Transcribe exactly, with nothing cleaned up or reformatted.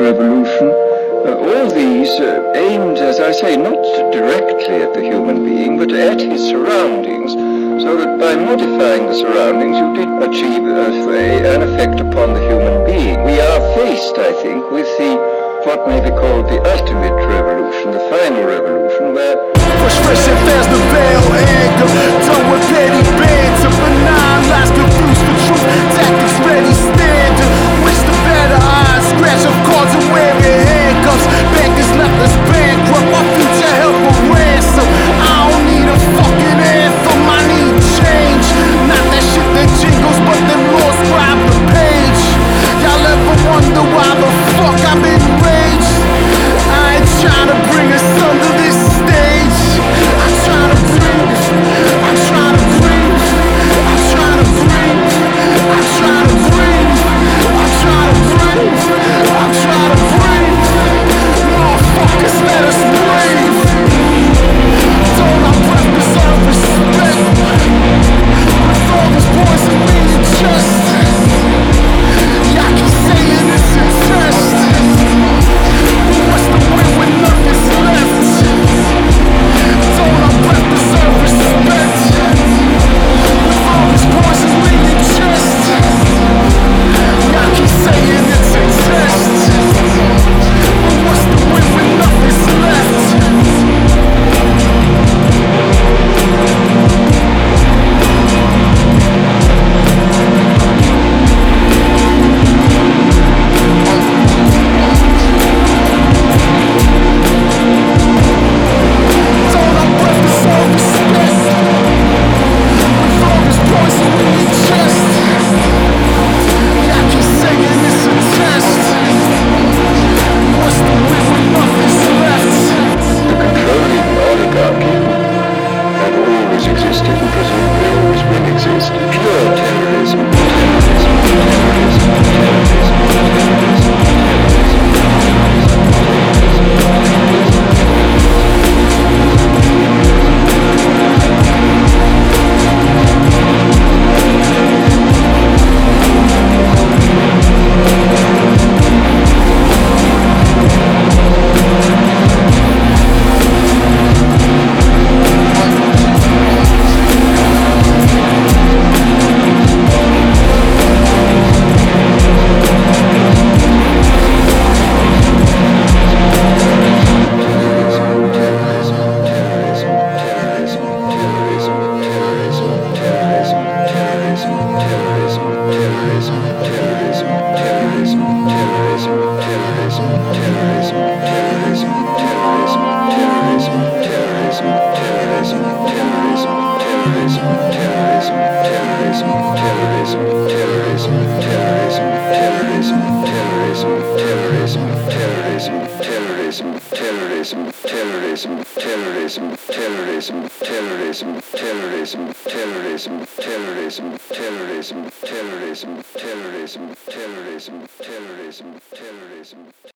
revolution, uh, all these uh, aimed, as I say, not directly at the human being, but at his surroundings, so that by modifying the surroundings you did achieve uh, a, an effect upon the human being. We are faced, I think, with the what may be called the ultimate revolution, the final revolution, where frustration fans the veil, anger, done with petty banter, benign lies confused for truth, tactics ready standard, wish the better eyes, scratch of cards and wearing handcuffs, bankers left us bankrupt, my future held for ransom, I don't need a fucking anthem, I need change, not that shit that jingles, but them laws scribe the page, y'all ever wonder why the fuck I'm enraged, I ain't trying to bring us under this stage, I'm trying to breathe, I'm trying to breathe, I'm trying to breathe, I'm trying to breathe, I'm trying to breathe, I'm trying to breathe, motherfuckers let us breathe, don't our breath deserve respect, with all this poison in your chest, y'all keep saying it's a test, but what's the win when nothing's left? Don't our breath deserve respect? With all this poison in your chest, y'all keep saying it's a test, but what's the win when nothing's left? Terrorism, terrorism, terrorism, terrorism, terrorism, terrorism.